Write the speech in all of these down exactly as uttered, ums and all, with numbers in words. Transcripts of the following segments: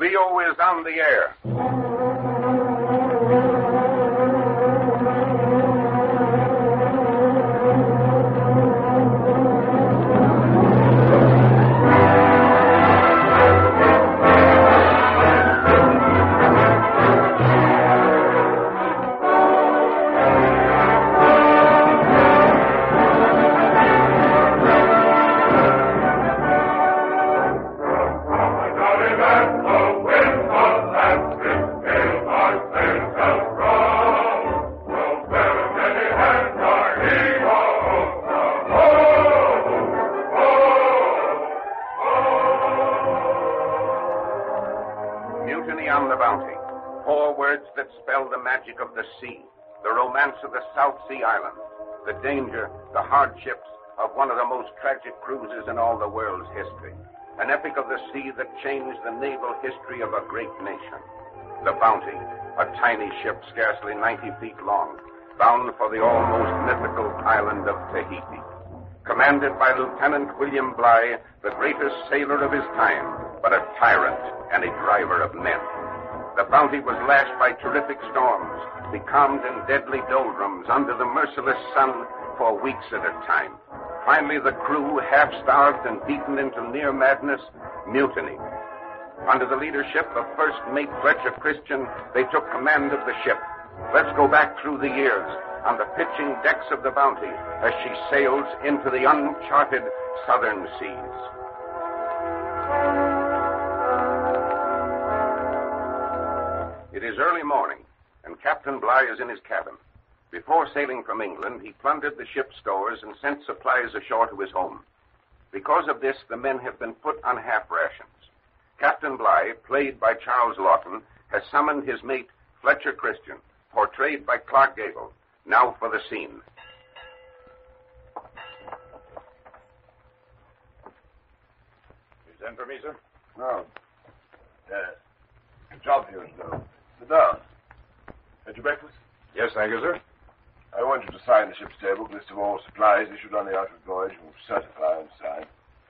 Leo is on the air. Of the sea, the romance of the South Sea Islands, the danger, the hardships of one of the most tragic cruises in all the world's history. An epic of the sea that changed the naval history of a great nation. The Bounty, a tiny ship scarcely ninety feet long, bound for the almost mythical island of Tahiti. Commanded by Lieutenant William Bligh, the greatest sailor of his time, but a tyrant and a driver of men. The Bounty was lashed by terrific storms, becalmed in deadly doldrums under the merciless sun for weeks at a time. Finally, the crew, half-starved and beaten into near madness, mutinied. Under the leadership of First Mate Fletcher Christian, they took command of the ship. Let's go back through the years on the pitching decks of the Bounty as she sails into the uncharted southern seas. It is early morning, and Captain Bligh is in his cabin. Before sailing from England, he plundered the ship's stores and sent supplies ashore to his home. Because of this, the men have been put on half rations. Captain Bligh, played by Charles Lawton, has summoned his mate, Fletcher Christian, portrayed by Clark Gable. Now for the scene. You sent for me, sir? No. Yes. A job for you to do. Sit down. Had your breakfast? Yes, thank you, sir. I want you to sign the ship's daybook, list of all supplies issued on the outward voyage, and certify and sign.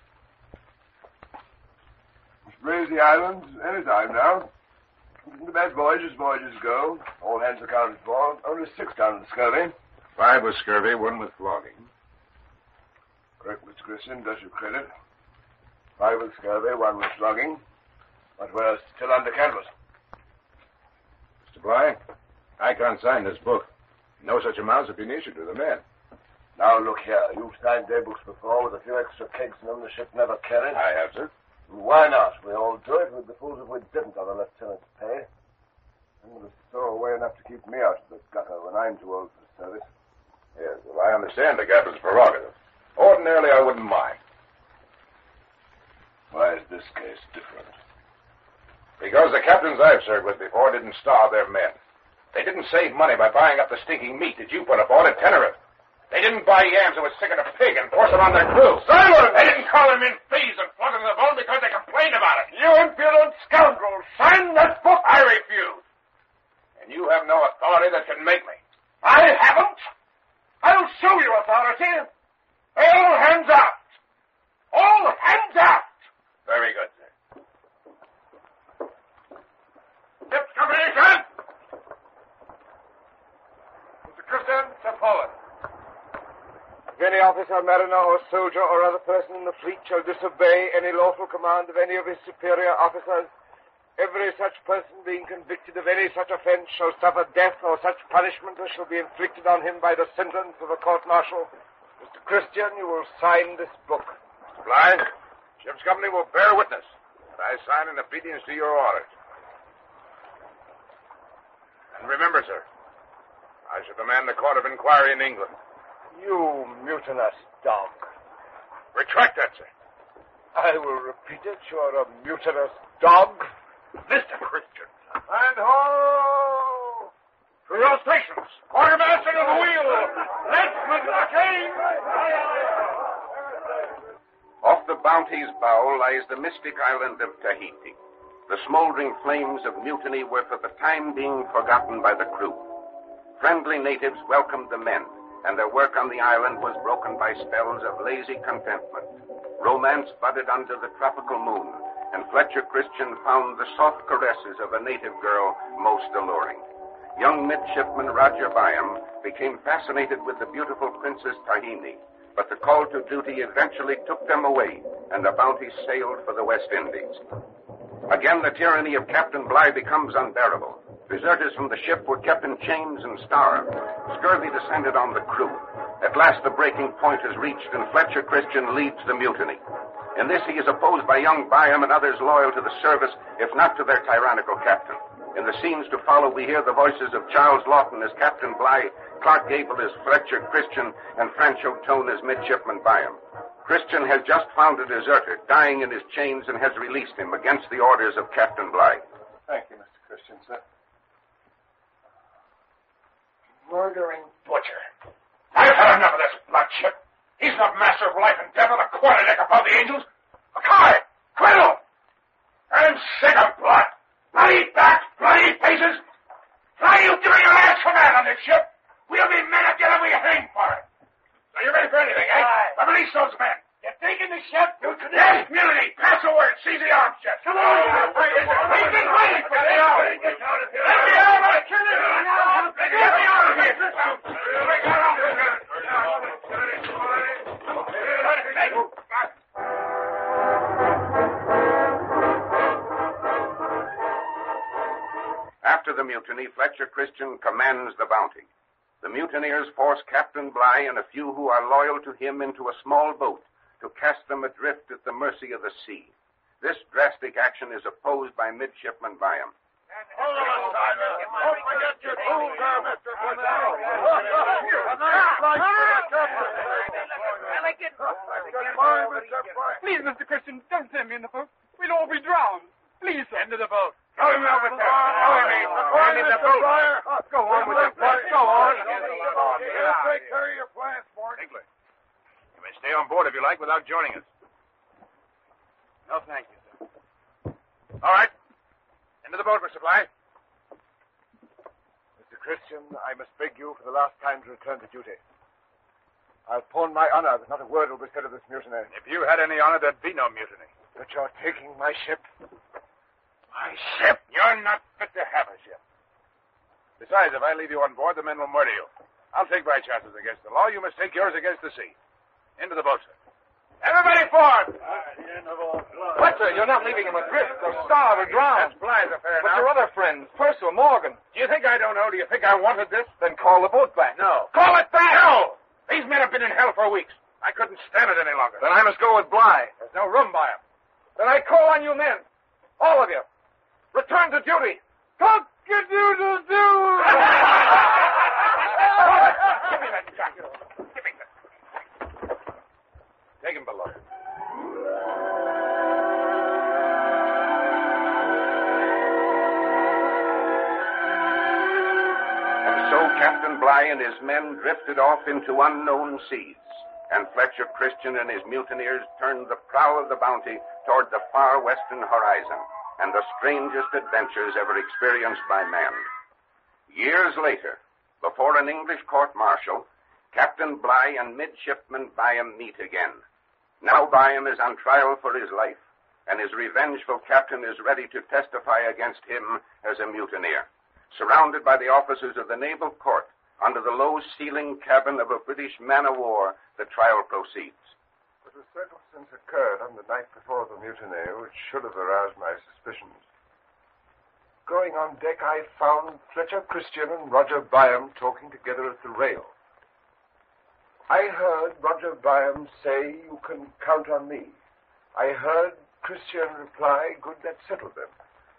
Must raise the island any time now. The best voyages, voyages go. All hands accounted for. Only six down with scurvy. Five with scurvy, one with flogging. Correct, Mister Christian, does you credit. Five with scurvy, one with flogging. But we're still under canvas. Mister Bligh, I can't sign this book. No such amounts have been issued to the men. Now, look here. You've signed daybooks before with a few extra kegs in them the ship never carried. I have, sir. Why not? We all do it. We'd be fools if we didn't on a lieutenant's pay. I'm going to store away enough to keep me out of the gutter when I'm too old for service. Yes, well, I understand the captain's prerogative. Ordinarily, I wouldn't mind. Why is this case different? Because the captains I've served with before didn't starve their men. They didn't save money by buying up the stinking meat that you put aboard at Tenerife. They didn't buy yams that were sick of the pig and force it on their crew. Silence! They didn't call them in thieves and flog them to the bone because they complained about it. You impudent scoundrel! Sign that book! I refuse. And you have no authority that can make me. I haven't. I'll show you authority. All hands out. All hands out. Very good, sir. Ship's company, sir. Mister Christian, step forward. If any officer, mariner, or soldier, or other person in the fleet shall disobey any lawful command of any of his superior officers, every such person being convicted of any such offense shall suffer death or such punishment as shall be inflicted on him by the sentence of a court-martial. Mister Christian, you will sign this book. Mister Bligh, ship's company will bear witness that I sign in obedience to your orders. And remember, sir, I shall demand the court of inquiry in England. You mutinous dog. Retract that, sir. I will repeat it. You're a mutinous dog. Mister Christian. And ho! To your stations. Quartermaster to the wheel. Lanceman to the cane. Off the Bounty's bow lies the mystic island of Tahiti. The smoldering flames of mutiny were for the time being forgotten by the crew. Friendly natives welcomed the men, and their work on the island was broken by spells of lazy contentment. Romance budded under the tropical moon, and Fletcher Christian found the soft caresses of a native girl most alluring. Young midshipman Roger Byam became fascinated with the beautiful Princess Tahini, but the call to duty eventually took them away, and the Bounty sailed for the West Indies. Again, the tyranny of Captain Bligh becomes unbearable. Deserters from the ship were kept in chains and starved. Scurvy descended on the crew. At last, the breaking point is reached, and Fletcher Christian leads the mutiny. In this, he is opposed by young Byam and others loyal to the service, if not to their tyrannical captain. In the scenes to follow, we hear the voices of Charles Lawton as Captain Bligh, Clark Gable as Fletcher Christian, and Francho Tone as Midshipman Byam. Christian has just found a deserter, dying in his chains, and has released him against the orders of Captain Bligh. Thank you, Mister Christian, sir. Murdering butcher. I've had enough of this blood ship. He's not master of life and death on a quarter deck above the angels. Mackay! Quiddle! I'm sick of blood. Bloody backs, bloody faces. Now you give me your last command on this ship. We'll be men again and we hang for it. So you're ready for anything, eh? Aye. But release those men. You're taking the ship? You can yes, mutiny. Pass the word. Seize the arms chest. Come on. We've been waiting for this. Let me out of here. Let me out of here. Let me out of here. After the mutiny, Fletcher Christian commands the Bounty. The mutineers force Captain Bligh and a few who are loyal to him into a small boat to cast them adrift at the mercy of the sea. This drastic action is opposed by Midshipman Byam. Hold on, Simon. Don't forget your tools there, Mister Please, Mister Christian, don't send me in the boat. We'll all be drowned. Please, sir. Into the boat. Throw him over there. Throw him in. And in the boat. Go on with your plans. Go on. We'll take care of your plans, Morgan. Higley, you may stay on board if you like without joining us. No, thank you, sir. All right. Into the boat, Mister Bligh. Mister Christian, I must beg you for the last time to return to duty. I'll pawn my honor that not a word will be said of this mutiny. If you had any honor, there'd be no mutiny. But you're taking my ship. My ship? You're not fit to have a ship. Besides, if I leave you on board, the men will murder you. I'll take my chances against the law. You must take yours against the sea. Into the boat, sir. Everybody forward! What, sir? You're not leaving him adrift. They'll starve or drown. That's Bligh's affair But now. your other friends, Purcell, Morgan. Do you think I don't know? Do you think I wanted this? Then call the boat back. No. Call it back! No! These men have been in hell for weeks. I couldn't stand it any longer. Then I must go with Bligh. There's no room by him. Then I call on you men. All of you. Return to duty. Cock-a-doodle-doo! Give me that jacket. Give me that. Take him below. And so Captain Bligh and his men drifted off into unknown seas, and Fletcher Christian and his mutineers turned the prow of the Bounty toward the far western horizon and the strangest adventures ever experienced by man. Years later, before an English court-martial, Captain Bligh and Midshipman Byam meet again. Now Byam is on trial for his life, and his revengeful captain is ready to testify against him as a mutineer. Surrounded by the officers of the naval court, under the low-ceiling cabin of a British man-of-war, the trial proceeds. But a circumstance occurred on the night before the mutiny which should have aroused my suspicions. Going on deck, I found Fletcher Christian and Roger Byam talking together at the rail. I heard Roger Byam say, "You can count on me." I heard Christian reply, "Good, that settled them."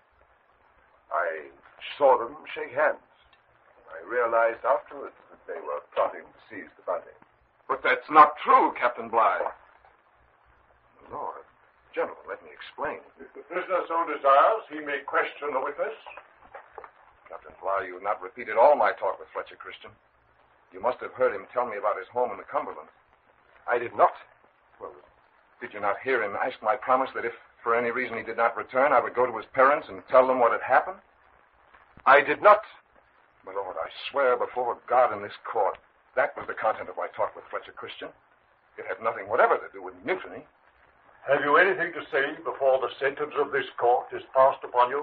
I saw them shake hands. I realized afterwards that they were plotting to seize the Bounty. But that's not true, Captain Bligh. Lord, gentlemen, let me explain. If the prisoner so desires, he may question the witness. Captain Bligh, you have not repeated all my talk with Fletcher Christian. You must have heard him tell me about his home in the Cumberland. I did not. Well, did you not hear him ask my promise that if for any reason he did not return, I would go to his parents and tell them what had happened? I did not. My Lord, I swear before God in this court, that was the content of my talk with Fletcher Christian. It had nothing whatever to do with mutiny. Have you anything to say before the sentence of this court is passed upon you?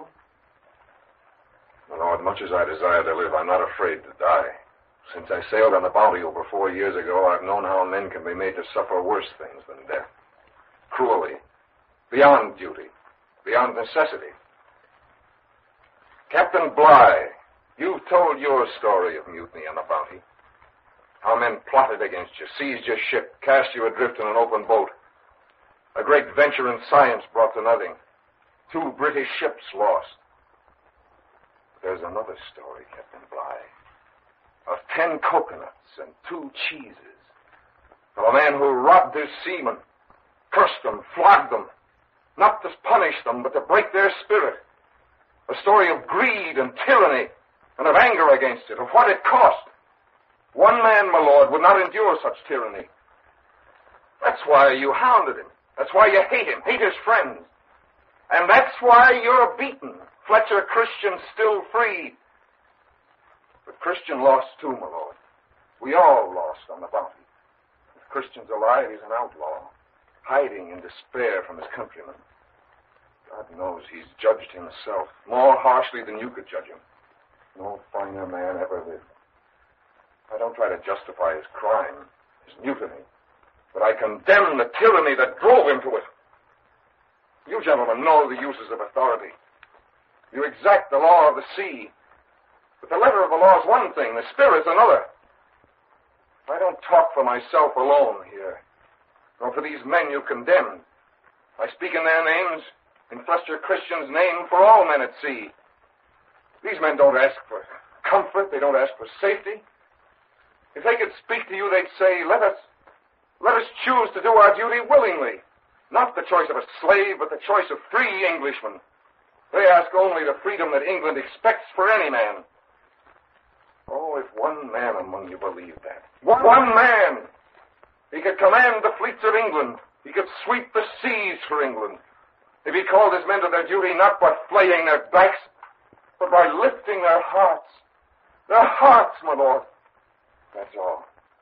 My Lord, much as I desire to live, I'm not afraid to die. Since I sailed on the Bounty over four years ago, I've known how men can be made to suffer worse things than death. Cruelly. Beyond duty. Beyond necessity. Captain Bligh, you've told your story of mutiny on the Bounty. How men plotted against you, seized your ship, cast you adrift in an open boat. A great venture in science brought to nothing. Two British ships lost. But there's another story, Captain Bligh. Of ten coconuts and two cheeses. Of a man who robbed his seamen, cursed them, flogged them, not to punish them, but to break their spirit. A story of greed and tyranny and of anger against it, of what it cost. One man, my lord, would not endure such tyranny. That's why you hounded him. That's why you hate him, hate his friends. And that's why you're beaten. Fletcher Christian still free. But Christian lost too, my lord. We all lost on the Bounty. If Christian's alive, he's an outlaw, hiding in despair from his countrymen. God knows he's judged himself more harshly than you could judge him. No finer man ever lived. I don't try to justify his crime, his mutiny, but I condemn the tyranny that drove him to it. You gentlemen know the uses of authority. You exact the law of the sea. But the letter of the law is one thing, the spirit's another. I don't talk for myself alone here, nor for these men you condemned. I speak in their names, in Fletcher Christian's name, for all men at sea. These men don't ask for comfort, they don't ask for safety. If they could speak to you, they'd say, let us, let us choose to do our duty willingly. Not the choice of a slave, but the choice of free Englishmen. They ask only the freedom that England expects for any man. Oh, if one man among you believed that. One, one man! He could command the fleets of England. He could sweep the seas for England. If he called his men to their duty not by flaying their backs, but by lifting their hearts. Their hearts, my lord. That's all.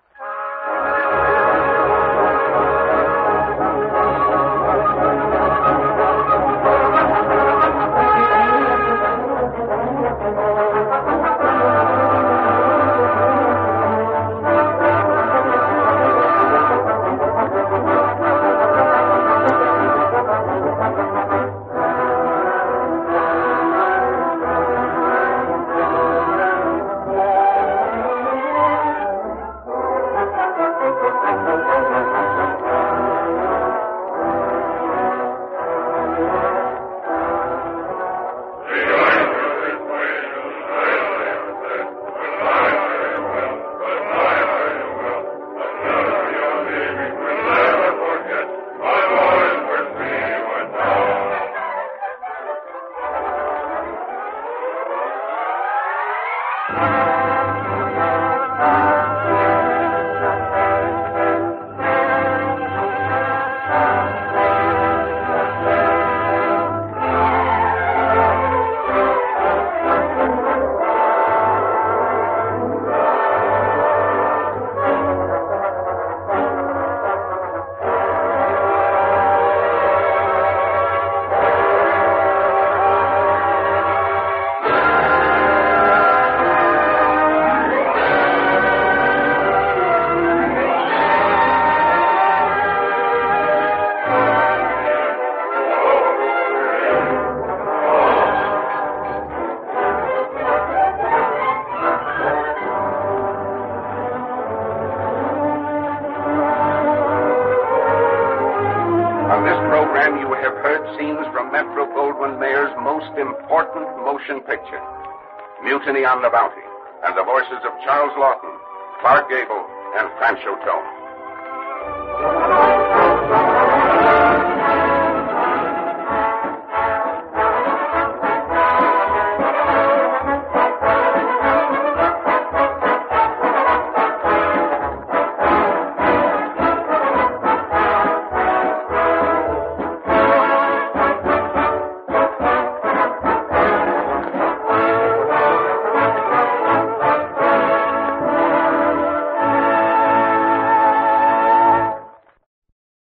Important motion picture, Mutiny on the Bounty, and the voices of Charles Lawton, Clark Gable, and Pancho Tone.